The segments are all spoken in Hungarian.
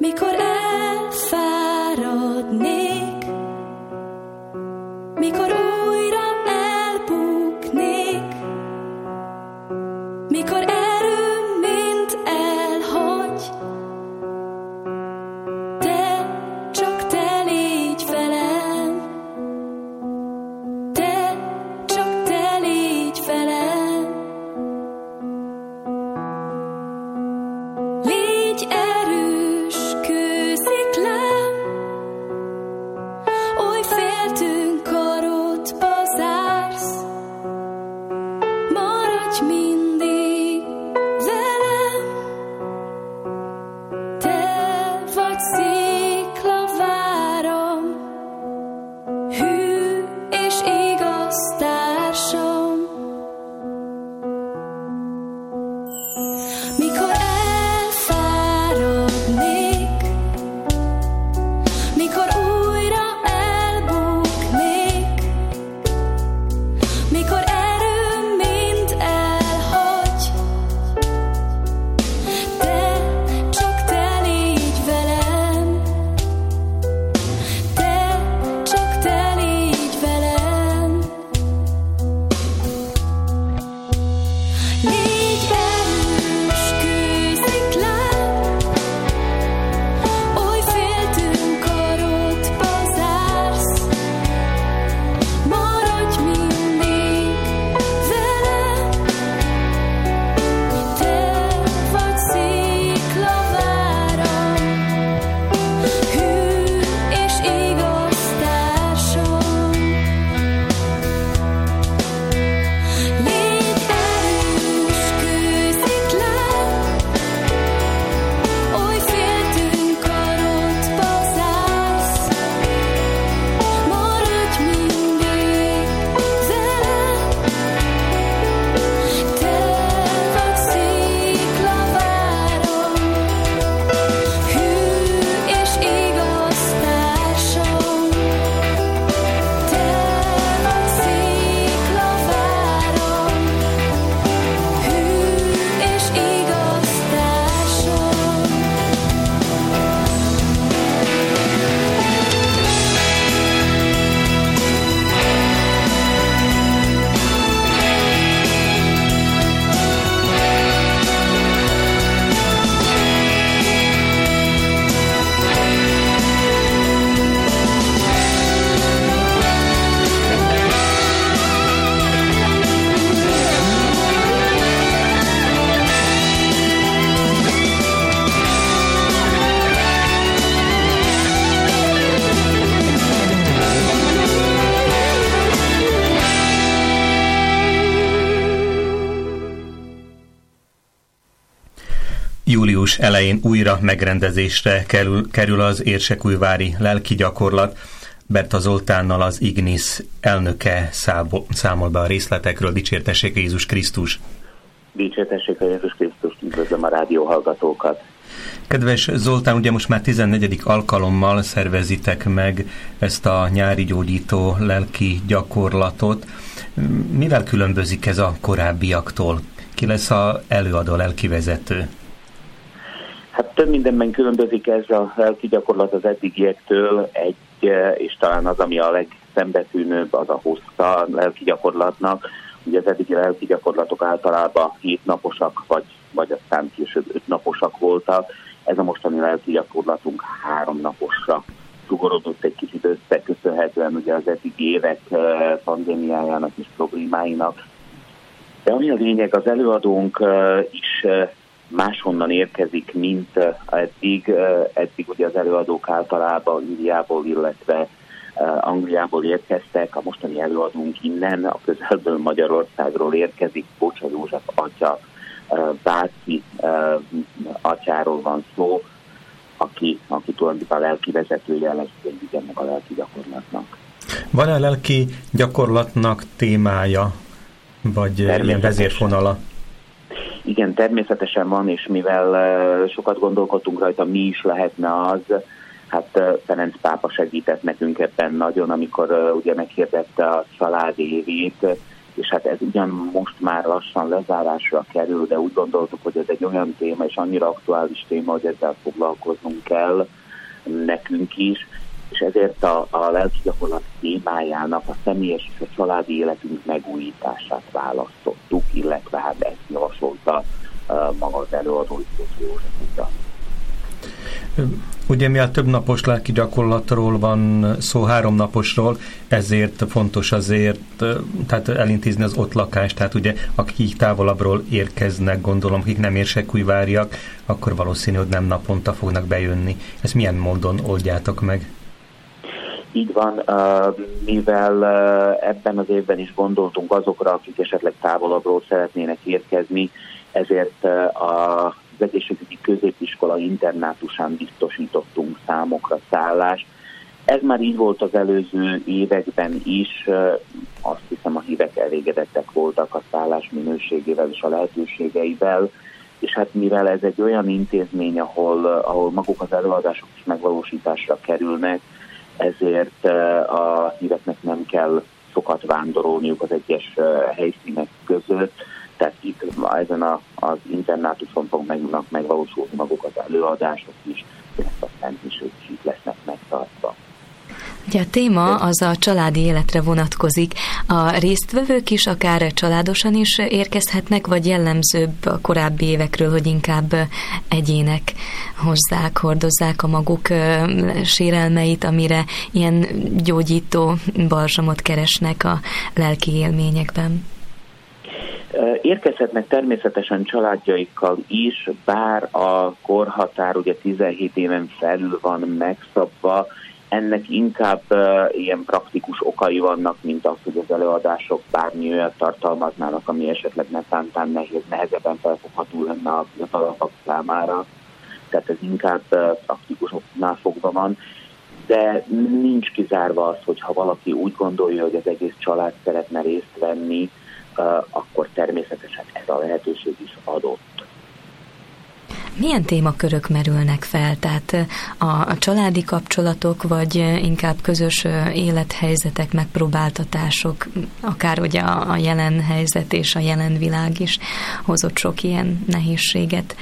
mikor elfáradnék, mikor újra elbuknék, mikor erőm mind elhagy, te, csak te légy velem, te, csak te légy velem. Légy erős kősziklám, oly féltünk karodba zársz, maradj mindig velem, te vagy sziklaváram, hű és igaz társam. Mikor elfáradnék, mikor újra elbuknék, mikor erőm mind elhagy, te, csak te légy velem, te, csak te légy velem. Légy erős kősziklám, oly féltünk karodba zársz, maradj mindig velem, te vagy sziklaváram, hű és igaz társam. Légy erős kősziklám, oly féltünk karodba zársz, maradj mindig velem, te vagy sziklaváram, hű és igaz társam, te vagy sziklaváram, hű és igaz társam. Július elején újra megrendezésre kerül az érsekújvári lelki gyakorlat. Berta Zoltánnal, az Ignis elnöke számol be a részletekről. Dicsértessék Jézus Krisztus! Dicsértessék Jézus Krisztus, üdvözlöm a rádióhallgatókat! Kedves Zoltán, ugye most már 14. alkalommal szervezitek meg ezt a nyári gyógyító lelki gyakorlatot. Mivel különbözik ez a korábbiaktól? Ki lesz az előadó lelkivezető? Hát több mindenben különbözik ez a lelki gyakorlat az eddigiektől, és talán az, ami a legszembetűnőbb, az a hossza a lelki gyakorlatnak. Ugye az eddigi lelki gyakorlatok általában 7 naposak, vagy aztán később 5 naposak voltak. Ez a mostani lelki gyakorlatunk 3 naposra sugorodott egy kicsit összeköszönhetően ugye az eddigi évek pandémiájának és problémáinak. De ami a lényeg, az előadónk is máshonnan érkezik, mint eddig. Eddig ugye az előadók általában Indiából, illetve Angliából érkeztek. A mostani előadónk innen, a közelből Magyarországról érkezik. Bocsa József atya, Váci atyáról van szó, aki tulajdonképpen a lelki vezetője lesz ennek a lelki gyakorlatnak. Van a lelki gyakorlatnak témája, vagy ilyen vezérfonala? Igen, természetesen van, és mivel sokat gondolkodtunk rajta, mi is lehetne az, hát Ferenc pápa segített nekünk ebben nagyon, amikor ugye meghirdette a család évét, és hát ez ugyan most már lassan lezárásra kerül, de úgy gondoltuk, hogy ez egy olyan téma, és annyira aktuális téma, hogy ezzel foglalkoznunk kell nekünk is, és ezért a lelki gyakorlat témájának a személyes és a családi életünk megújítását választottuk, illetve hát ezt javasolta maga az előadó József Uda. Ugye mivel több napos lelki gyakorlatról van szó, 3 naposról, ezért fontos azért tehát elintézni az ott lakást, tehát ugye akik távolabbról érkeznek, gondolom, akik nem érsekújváriak, akkor valószínű, hogy nem naponta fognak bejönni. Ezt milyen módon oldjátok meg? Így van, mivel ebben az évben is gondoltunk azokra, akik esetleg távolabbról szeretnének érkezni, ezért az egészségügyi középiskola internátusán biztosítottunk számokra szállást. Ez már így volt az előző években is, azt hiszem a hívek elégedettek voltak a szállás minőségével és a lehetőségeivel, és hát mivel ez egy olyan intézmény, ahol maguk az előadások is megvalósításra kerülnek, ezért a híveknek nem kell sokat vándorolniuk az egyes helyszínek között, tehát itt ezen az internátuson fognak megvalósulni maguk az előadások is, illetve a szentmisek is itt lesznek megtartva. Ugye a téma az a családi életre vonatkozik. A résztvevők is akár családosan is érkezhetnek, vagy jellemzőbb a korábbi évekről, hogy inkább egyének hordozzák a maguk sérelmeit, amire ilyen gyógyító balzsamot keresnek a lelki élményekben? Érkezhetnek természetesen családjaikkal is, bár a korhatár ugye 17 éven felül van megszabva, ennek inkább ilyen praktikus okai vannak, mint az, hogy az előadások bármi olyat tartalmaznának, ami esetleg netántán nehezebben felfogható lenne a fiatalabbak számára. Tehát ez inkább praktikusoknál fogva van. De nincs kizárva az, hogy ha valaki úgy gondolja, hogy az egész család szeretne részt venni, akkor természetesen ez a lehetőség is adott. Milyen témakörök merülnek fel? Tehát a családi kapcsolatok, vagy inkább közös élethelyzetek, megpróbáltatások, akár ugye a jelen helyzet és a jelen világ is hozott sok ilyen nehézséget?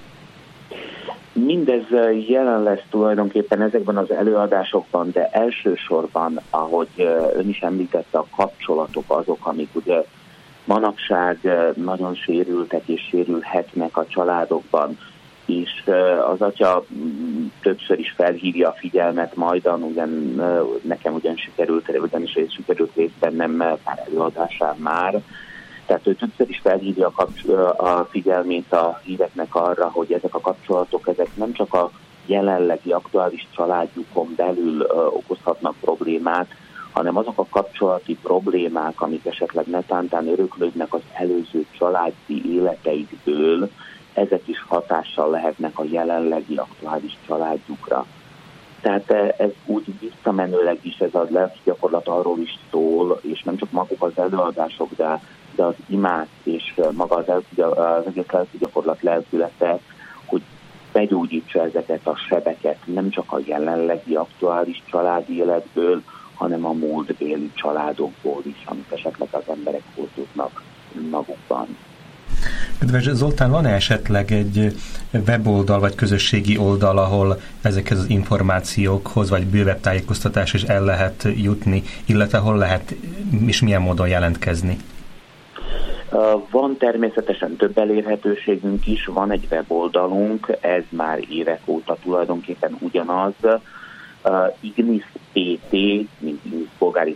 Mindez jelen lesz tulajdonképpen ezekben az előadásokban, de elsősorban, ahogy ön is említette, a kapcsolatok azok, amik ugye manapság nagyon sérültek és sérülhetnek a családokban, és az atya többször is felhívja a figyelmet majdan, nekem ugyanis sikerült részt vennem pár előadásán már, tehát ő többször is felhívja a figyelmét a híveknek arra, hogy ezek a kapcsolatok, ezek nem csak a jelenlegi aktuális családjukon belül okozhatnak problémát, hanem azok a kapcsolati problémák, amik esetleg netántán öröklődnek az előző családi életeikből, ezek is hatással lehetnek a jelenlegi aktuális családjukra. Tehát ez úgy visszamenőleg is ez a lelki gyakorlat arról is szól, és nem csak maguk az előadások, de az imák és maga az egész lelki gyakorlat lelkülete, hogy begyógyítsa ezeket a sebeket nem csak a jelenlegi aktuális családi életből, hanem a múltbéli családokból is, amit esetleg az emberek hordoznak magukban. Kedves Zoltán, van esetleg egy weboldal vagy közösségi oldal, ahol ezekhez az információkhoz vagy bővebb tájékoztatás is el lehet jutni, illetve hol lehet és milyen módon jelentkezni? Van természetesen több elérhetőségünk is, van egy weboldalunk, ez már évek óta tulajdonképpen ugyanaz, ignispt, mint Ignis Polgári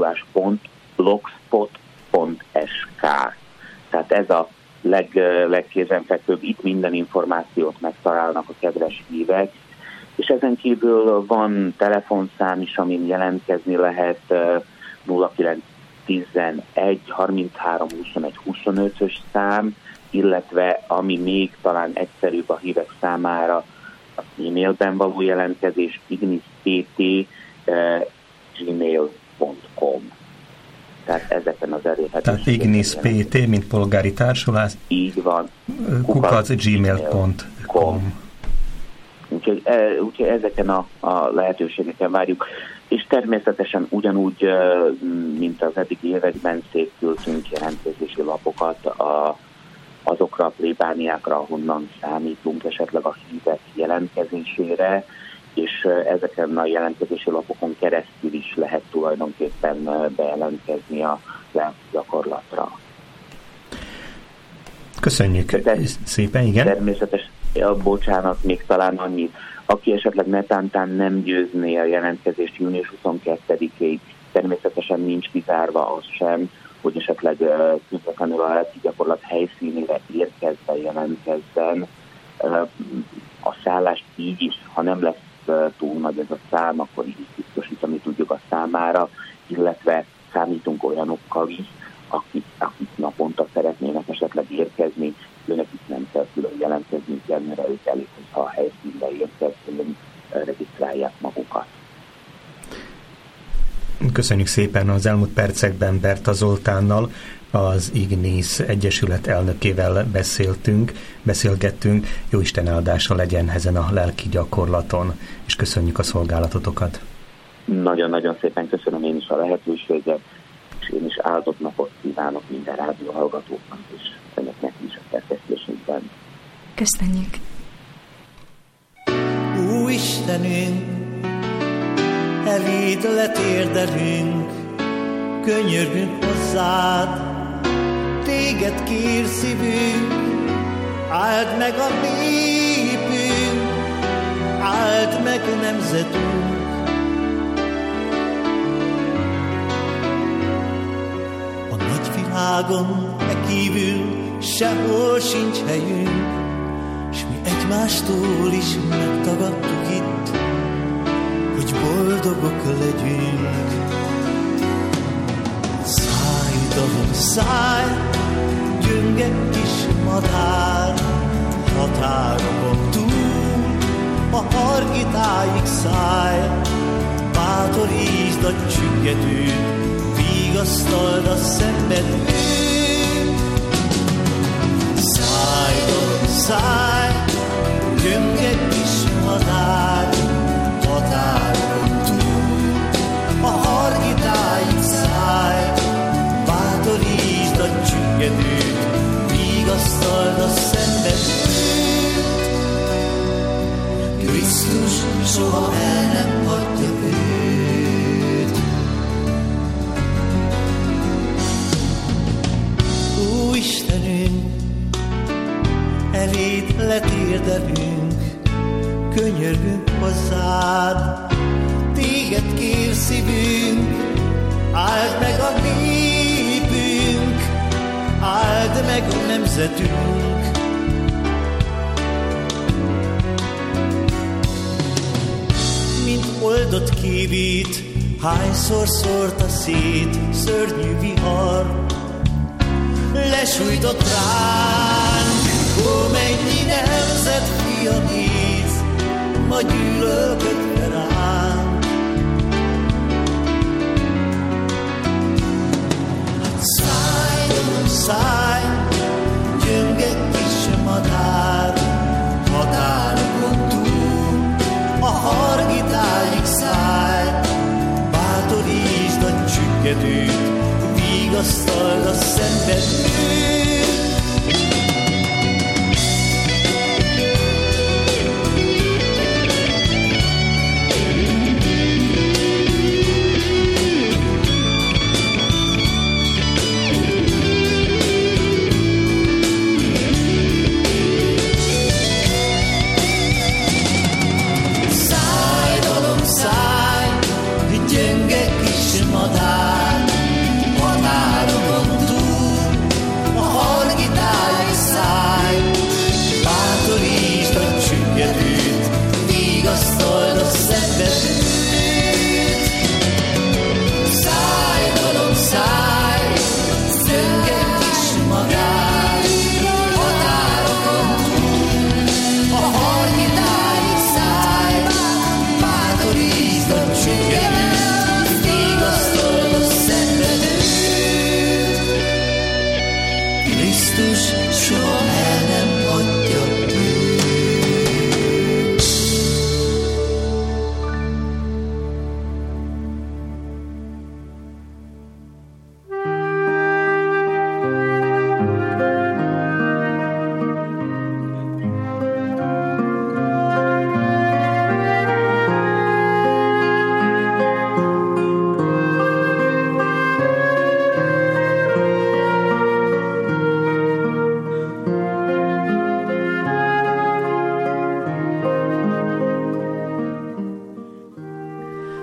Társulás.blogspot.sk. Tehát ez a legkézenfekvőbb, itt minden információt megtalálnak a kedves hívek, és ezen kívül van telefonszám is, amin jelentkezni lehet, 0911 33 21 25-ös szám, illetve ami még talán egyszerűbb a hívek számára, az e-mailben való jelentkezés, ignispt@gmail.com. Tehát ezeken az elérhetőségeken. Tehát ignispt, mint polgári társulás. Így van. @gmail.com. Úgyhogy ezeken a lehetőségeken várjuk. És természetesen ugyanúgy, mint az eddigi években, szétküldtünk jelentkezési lapokat azokra a plébániákra, ahonnan számítunk esetleg a hívek jelentkezésére, és ezeken a jelentkezési lapokon keresztül is lehet tulajdonképpen bejelentkezni a lelkigyakorlatra. Köszönjük szépen, igen. Természetesen, bocsánat, még talán annyit, aki esetleg netántán nem győzné a jelentkezést június 22-ig, természetesen nincs kizárva az sem, hogy esetleg közvetlenül a lelki gyakorlat helyszínére érkezve jelentkezzen. A szállást így is, ha nem lesz túl nagy ez a szám, akkor így biztosítani tudjuk a számára, illetve számítunk olyanokkal is, akik naponta szeretnének esetleg érkezni, őnekik nem kell külön jelentkezni, mert ők elég, hogyha a helyszínre érkezünk, regisztrálják magukat. Köszönjük szépen. Az elmúlt percekben Berta Zoltánnal, az Ignész Egyesület elnökével beszélgettünk. Jóisten áldása legyen ezen a lelki gyakorlaton, és köszönjük a szolgálatotokat. Nagyon-nagyon szépen köszönöm én is a lehetőséget, és én is áldott napot kívánok minden rádióhallgatóknak, és önöknek is a szerkesztésünkben. Köszönjük! Ó Istenünk, eléd letérdelünk, könyörgünk hozzád, téged kér szívünk, áld meg a népünk, áld meg a nemzetünk. A nagy világon kívül sehol sincs helyünk, s mi egymástól is megtagadtuk itt, hogy boldogok legyünk. Szállj, dalom, szállj, gyönge kis madár, határokon túl, a hargitáig szállj, bátorítsd a csüggetőt, vigasztald a szenvedőt. Szállj, dalom, szállj, gyönge kis madár, határokon túl, a hargitáig szállj, bátorítsd a csüggedőt, vigasztald a szenvedőt. Krisztus soha el nem hagyja őt. Ó Istenünk, eléd letérdelünk, könyörgünk hozzád, téged kér szívünk, áld meg a népünk, áld meg a nemzetünk. Mint oldott kívít, hányszor szórta szét szörnyű vihar, lesújtott ránk, ó mennyi nemzet fia néz, ma gyűlölködve ránk. Szállj, dalom, szállj, gyönge kis madár, határokon túl, a hargitáig szállj, bátorítsd a csüggedőt, vigasztald a szenvedőt.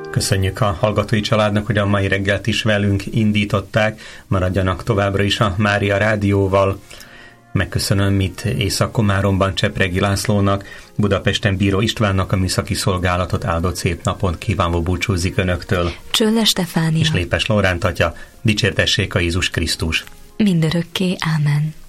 Köszönjük a hallgatói családnak, hogy a mai reggelt is velünk indították. Maradjanak továbbra is a Mária Rádióval. Megköszönöm itt Észak-Komáromban Csepregi Lászlónak, Budapesten Bíró Istvánnak a műszaki szolgálatot. Áldott szép napot kívánva búcsúzik Önöktől. Csölle Stefánia És Lépes Lóránt atya. Dicsértessék a Jézus Krisztus. Mindörökké. Ámen.